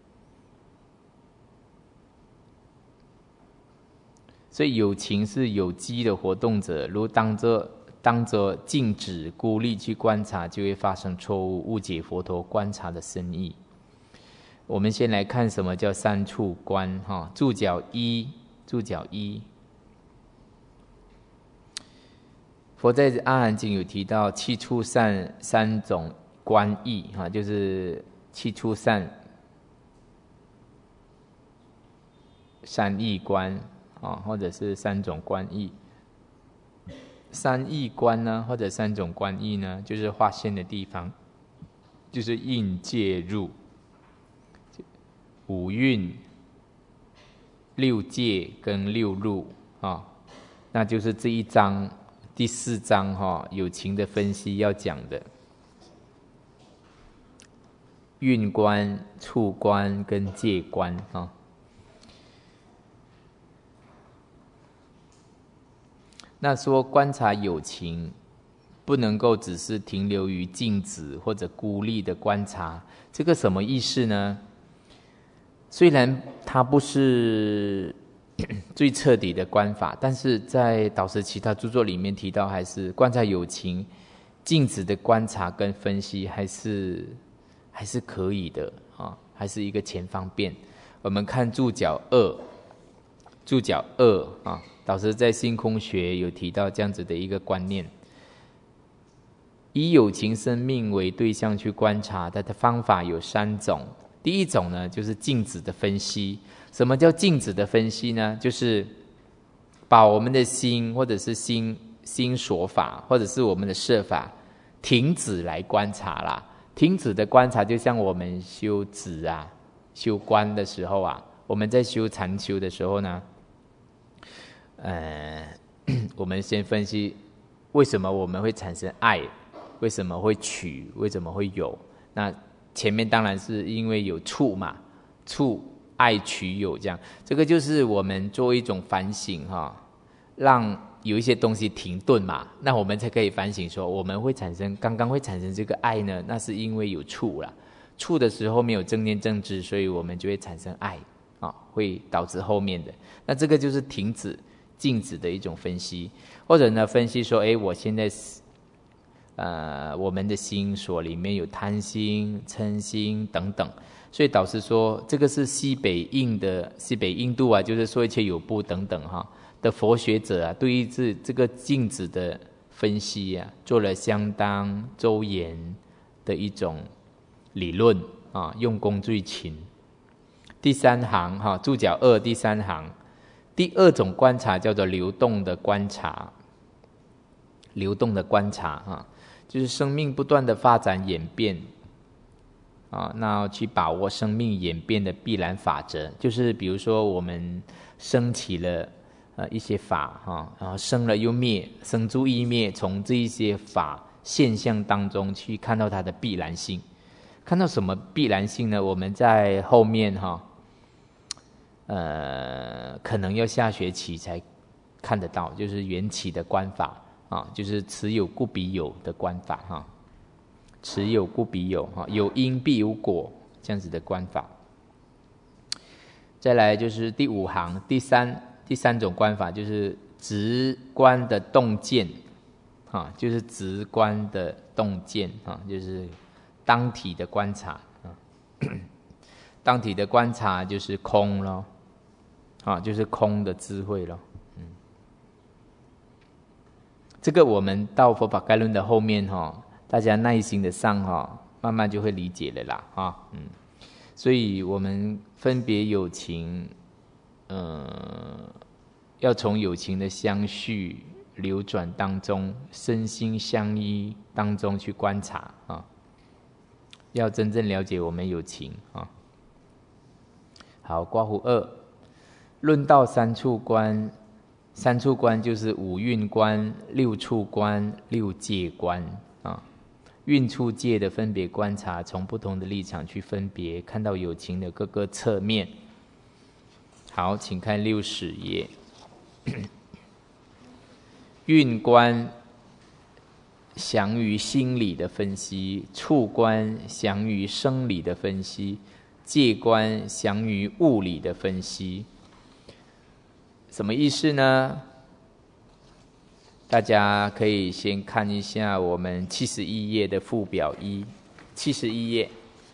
所以有情是有机的活动者，如当作静止孤立去观察，就会发生错误，误解佛陀观察的深意。我们先来看什么叫三处观哈。注脚一，佛在阿含经有提到七处善3种观义哈，就是七处善义观啊，或者是3种观义。3义观呢，或者3种观义呢，就是划线的地方，就是应介入5蕴、6界跟6入啊，那就是这一章第4章哈，有情的分析要讲的蕴观、处观跟界观啊。那说观察有情，不能够只是停留于静止或者孤立的观察，这个什么意思呢？虽然它不是最彻底的观法，但是在导师其他著作里面提到，还是观察有情静止的观察跟分析还是可以的啊，还是一个前方便。我们看注脚2啊，导师在性空学有提到这样子的一个观念，以有情生命为对象去观察，它的方法有3种。第一种呢，就是静止的分析。什么叫静止的分析呢？就是把我们的心，或者是心所法，或者是我们的色法停止来观察啦。停止的观察，就像我们修止啊、修观的时候啊，我们在修禅修的时候呢，我们先分析为什么我们会产生爱，为什么会取，为什么会有。那前面当然是因为有触嘛，触爱取有这样，这个就是我们做一种反省哈，让有一些东西停顿嘛，那我们才可以反省说，我们刚刚会产生这个爱呢，那是因为有触啦，触的时候没有正念正知，所以我们就会产生爱啊，会导致后面的。那这个就是停止、静止的一种分析，或者呢分析说，我现在我们的心所里面有贪心、嗔心等等，所以导师说这个是西北印度啊，就是说一切有部等等哈的佛学者啊，对于这个静止的分析啊，做了相当周延的一种理论啊，用功最勤。第3行哈，注脚2第3行，第2种观察叫做流动的观察。流动的观察哈，就是生命不断的发展演变啊，那去把握生命演变的必然法则，就是比如说我们升起了一些法哈，然后生了又灭，生住异灭，从这一些法现象当中去看到它的必然性。看到什么必然性呢？我们在后面哈，可能要下学期才看得到，就是缘起的观法啊，就是此有故彼有的观法哈，此有故彼有哈，有因必有果这样子的观法。再来就是第五行第三种观法，就是直观的洞见啊，就是直观的洞见啊，就是当体的观察啊。当体的观察就是空咯，啊，就是空的智慧咯。这个我们到佛法概论的后面哈，大家耐心的上哈，慢慢就会理解了啦啊。所以我们分别有情，要从有情的相续流转当中，身心相依当中去观察啊，要真正了解我们有情啊。好，括弧2，论到三处观，三处观就是五蕴观、六处观、六界观啊。蕴处界的分别观察，从不同的立场去分别，看到有情的各个侧面。好，请看60页。蕴观详于心理的分析，处观详于生理的分析，界观详于物理的分析。什么意思呢？大家可以先看一下我们71页的附表1，71页。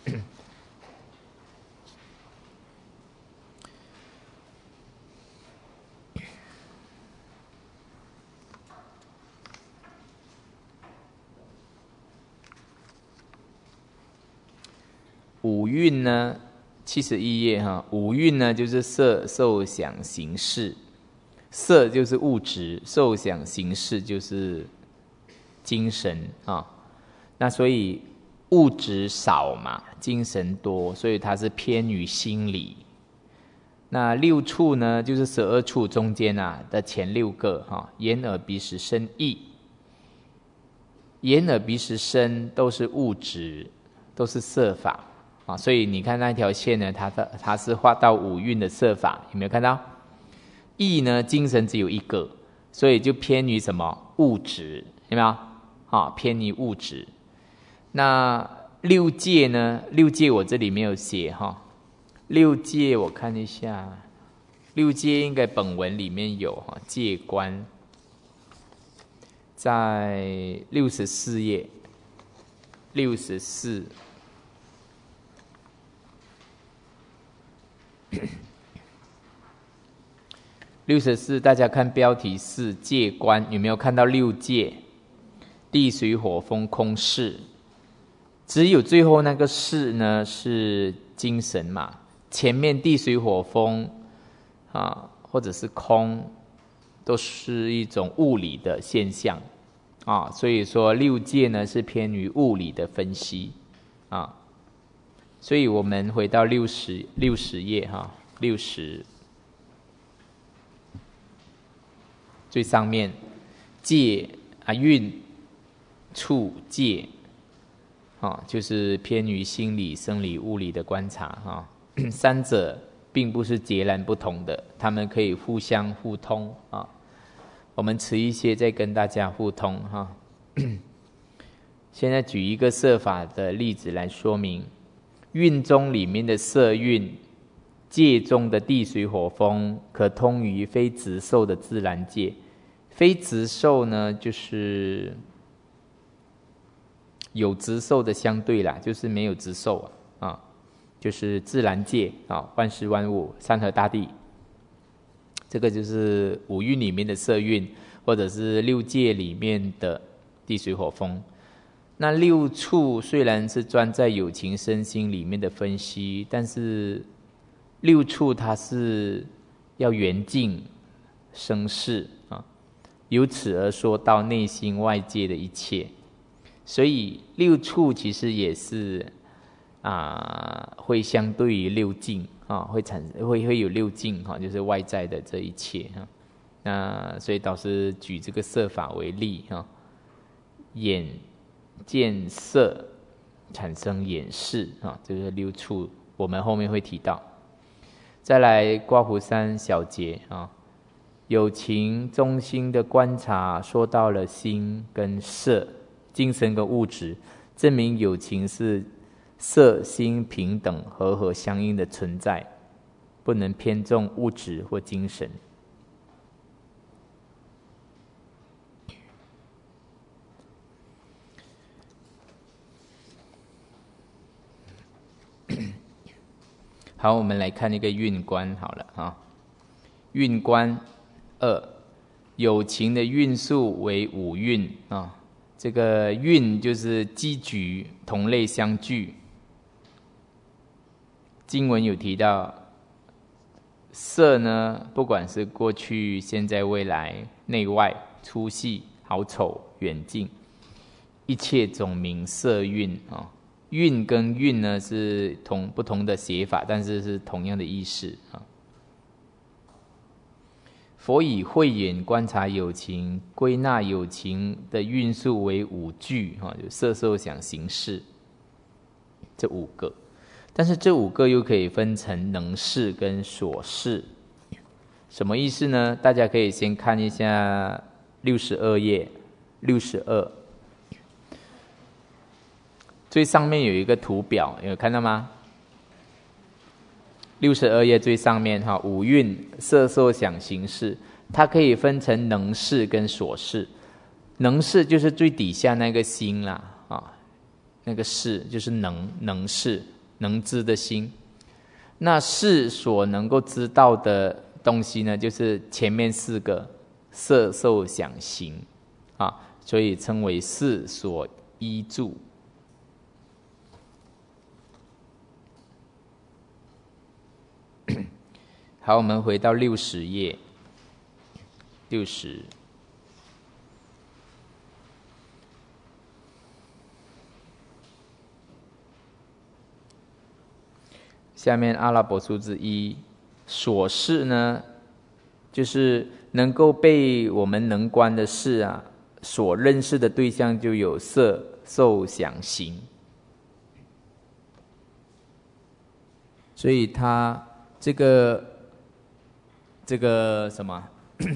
五蕴呢，71页哈，五蕴呢就是色、受、想、行、识。色就是物质，受想行识就是精神啊。那所以物质少嘛，精神多，所以它是偏于心理。那六处呢，就是12处中间的前6个哈，眼耳鼻舌身意。眼耳鼻舌身都是物质，都是色法啊。所以你看那条线呢，它是画到五蕴的色法，有没有看到？意呢，精神只有一个，所以就偏于什么物质，有没有？偏于物质。那六界呢？六界我这里没有写哈。六界我看一下，六界应该本文里面有哈，界观在64页，64。64，大家看标题是界观，有没有看到六界？地水火风空识，只有最后那个识呢是精神嘛，前面地水火风或者是空，都是一种物理的现象啊，所以说六界呢是偏于物理的分析啊。所以我们回到60页哈，60。最上面界蕴处界就是偏于心理、生理、物理的观察三者并不是截然不同的，他们可以互相互通我们迟一些再跟大家互通现在举一个色法的例子来说明，蕴中里面的色蕴，界中的地水火风，可通于非执受的自然界。非执受呢，就是有执受的相对啦，就是没有执受就是自然界万事万物、山河大地，这个就是五蕴里面的色蕴，或者是六界里面的地水火风。那六处虽然是专在有情身心里面的分析，但是六处它是要缘尽生死由此而说到内心外界的一切，所以六处其实也是会相对于六境会有六境就是外在的这一切那所以导师举这个色法为例哈，眼见色产生眼识啊，这个六处我们后面会提到。再来刮胡三小节啊，有情中心的观察说到了心跟色，精神跟物质，证明有情是色心平等和合相应的存在，不能偏重物质或精神。好，我们来看一个运观好了啊。运观2，有情的运数为五运啊。这个运就是积聚同类相聚。经文有提到，色呢，不管是过去、现在、未来、内外、粗细、好丑、远近，一切总名色运啊。运跟运呢是不同的写法，但是是同样的意思啊。佛以慧眼观察有情，归纳有情的运数为五句啊，就色受想行识这5个。但是这5个又可以分成能识跟所识，什么意思呢？大家可以先看一下62页，62。最上面有一个图表，有看到吗？62页最上面哈，五蕴色受想行识，它可以分成能识跟所识。能识就是最底下那个心啦，啊，那个识就是能识，能知的心。那识所能够知道的东西呢，就是前面4个色受想行啊，所以称为识所依著。好，我们回到60页，60。下面阿拉伯数字1，所识呢，就是能够被我们能观的事啊，所认识的对象就有色、受、想、行。所以它这个什么，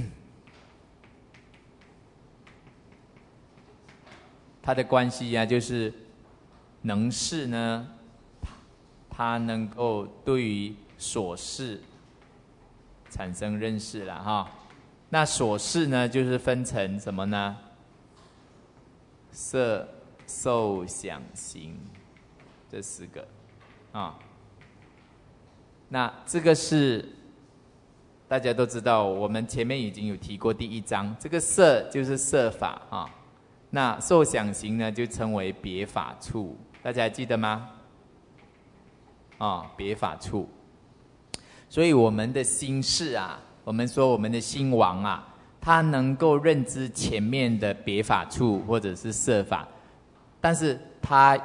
它的关系啊，就是能识呢，它能够对于所识产生认识了哈。那所识呢，就是分成什么呢？色、受、想、行这4个啊。那这个是大家都知道，我们前面已经有提过第1章，这个色就是色法啊。那受想行呢，就称为别法处，大家还记得吗？啊，别法处。所以我们的心识啊，我们说我们的心王啊，它能够认知前面的别法处或者是色法，但是它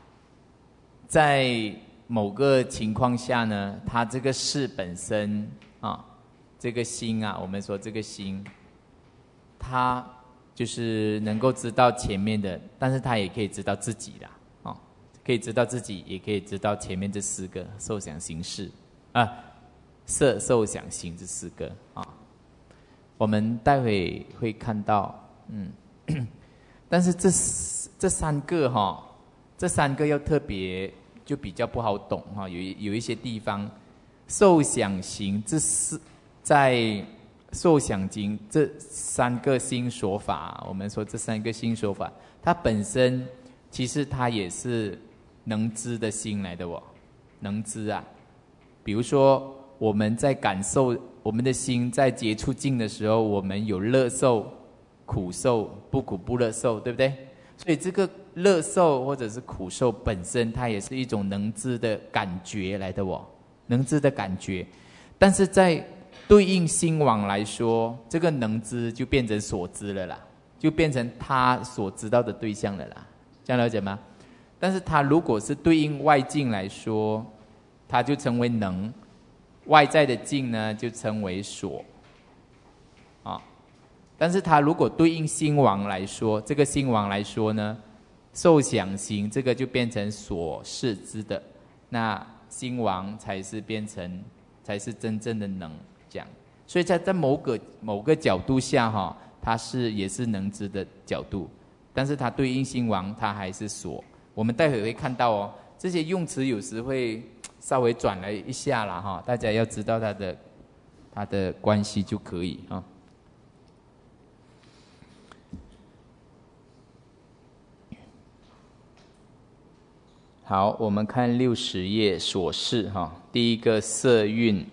在某个情况下呢，它这个识本身啊，这个心啊，我们说这个心，它就是能够知道前面的，但是它也可以知道自己啦，啊，可以知道自己，也可以知道前面这4个受想行识啊，色受想行这4个啊，我们待会会看到，但是这3个哈，这3个要特别。就比较不好懂哈，有一些地方，受想行在受想行这3个心所法，我们说这3个心所法，它本身其实它也是能知的心来的哦，能知啊。比如说我们在感受我们的心在接触境的时候，我们有乐受、苦受、不苦不乐受，对不对？所以这个乐受或者是苦受本身，它也是一种能知的感觉来的哦，能知的感觉。但是在对应心王来说，这个能知就变成所知了啦，就变成他所知道的对象了啦，这样了解吗？但是它如果是对应外境来说，它就成为能，外在的境呢就称为所啊。 但是它如果对应兴亡来说，这个兴亡来说呢，受想行这个就变成所视之的，那兴亡才是真正的能这样。所以在某个角度下哈，它也是能知的角度，但是它对应兴亡，它还是所。我们待会会看到哦，这些用词有时会稍微转了一下啦哈，大家要知道它的关系就可以啊。好，我们看60页所示哈，第一个色蕴，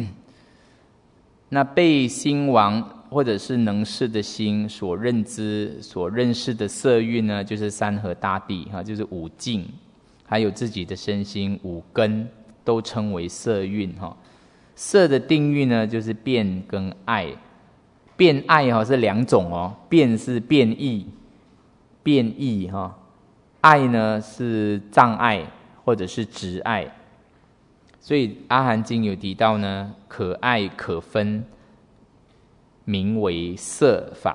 那被兴亡或者是能事的心所认知、所认识的色蕴呢，就是山河大地哈，就是五境，还有自己的身心五根，都称为色蕴哈。色的定义呢，就是变跟爱，变爱哈是2种哦，变是变异哈。爱呢是障碍或者是执爱，所以阿含经有提到呢，可爱可分，名为色法。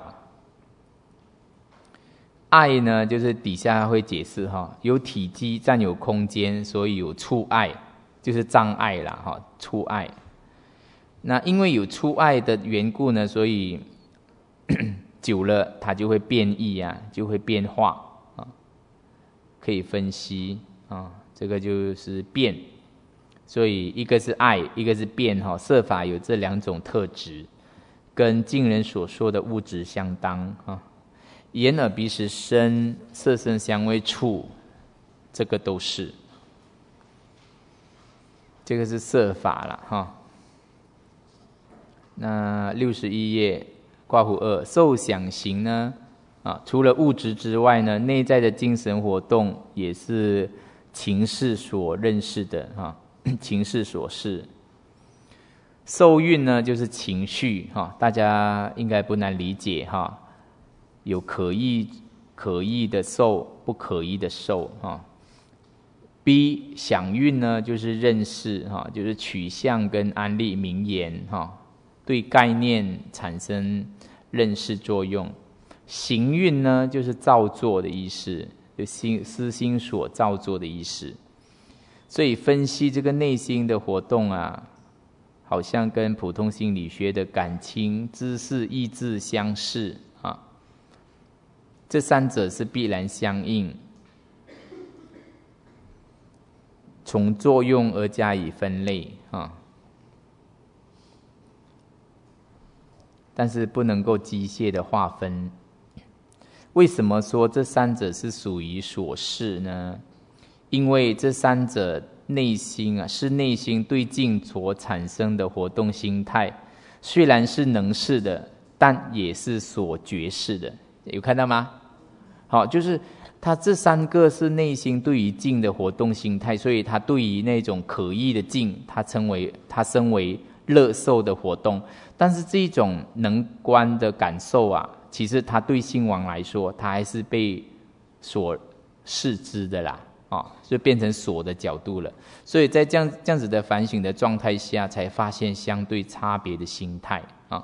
爱呢就是底下会解释哈，有体积占有空间，所以有触爱，就是障碍啦哈，触爱。那因为有触爱的缘故呢，所以久了它就会变异啊，就会变化。可以分析啊，这个就是变，所以一个是爱，一个是变哈。色法有这2种特质，跟经人所说的物质相当啊。眼耳鼻舌身，色声香味触，这个都是，这个是色法了哈。那61页括弧2，受想行呢？除了物质之外呢，内在的精神活动也是情识所认识的哈，情识所示。受蕴呢，就是情绪哈，大家应该不难理解哈，有可意的受，不可意的受哈。B 想蕴呢，就是认识哈，就是取向跟安立名言哈，对概念产生认识作用。行蕴呢，就是造作的意思，就思心所造作的意思。所以分析这个内心的活动啊，好像跟普通心理学的感情、知识、意志相似啊。这3者是必然相应，从作用而加以分类啊，但是不能够机械的划分。为什么说这3者是属于所示呢？因为这3者内心是内心对境所产生的活动心态，虽然是能事的，但也是所觉识的。有看到吗？好，就是它这3个是内心对于境的活动心态，所以它对于那种可意的境，它称为乐受的活动。但是这种能观的感受啊，其实它对兴亡来说，它还是被所视之的啦，就变成所的角度了。所以在这样子的反省的状态下，才发现相对差别的心态啊。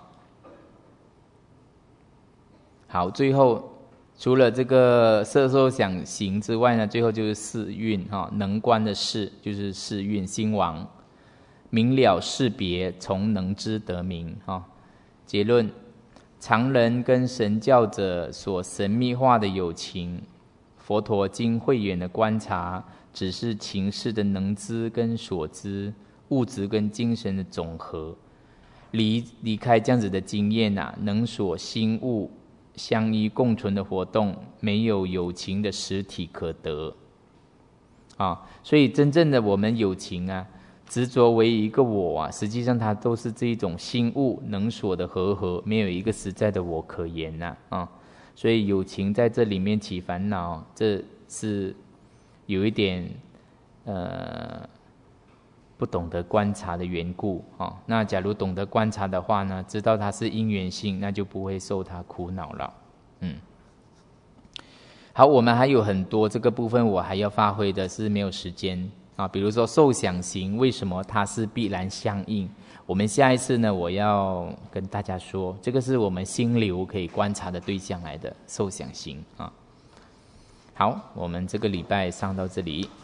好，最后除了这个色受想行之外呢，最后就是四蕴哈，能观的事就是四蕴兴亡。明了识别，从能知得明哈。结论：常人跟神教者所神秘化的有情，佛陀经慧远的观察，只是情事的能知跟所知，物质跟精神的总和。离开这样子的经验啊，能所心物相依共存的活动，没有有情的实体可得啊。所以真正的我们有情啊，执着为一个我啊，实际上它都是这一种心物能所的合，没有一个实在的我可言啊。所以有情在这里面起烦恼，这是有一点不懂得观察的缘故啊。那假如懂得观察的话呢，知道它是因缘性，那就不会受它苦恼了。好，我们还有很多这个部分我还要发挥的是没有时间啊。比如说受想行，为什么它是必然相应？ 我们下一次呢，我要跟大家说，这个是我们心流可以观察的对象来的，受想行啊。好，我们这个礼拜上到这里。